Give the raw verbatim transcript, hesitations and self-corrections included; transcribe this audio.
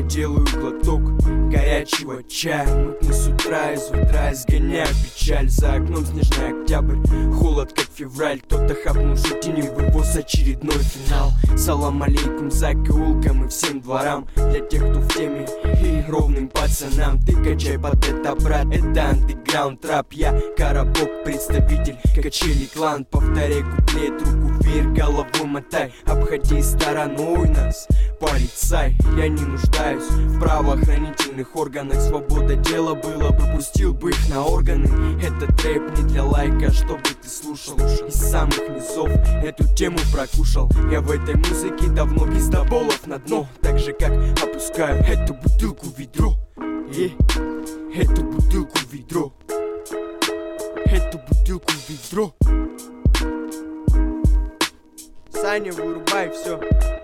делаю глоток горячего чая. Мутный с утра, из утра изгоняю печаль. За окном снежный октябрь, холод как февраль. Кто-то хапнул шутиневый босс, очередной финал. Салам алейкум закоулкам и всем дворам. Для тех, кто в теме и ровным пацанам. Ты качай под это, брат, это андеграунд рэп. Я Коробок, представитель качели клан. Повторяй куплет, руку вверх, голову мотай. Обходи стороной нас, полицай. Я не нуждаюсь в правоохранительных органах. Свобода дела было бы, пустил бы их на органы. Этот рэп не для лайка, чтобы ты слушал. Из самых низов эту тему прокушал. Я в этой музыке давно пиздоболов на дно. Так же как опускаю эту бутылку в ведро. И эту бутылку в ведро. Эту бутылку в ведро. Саня, вырубай все.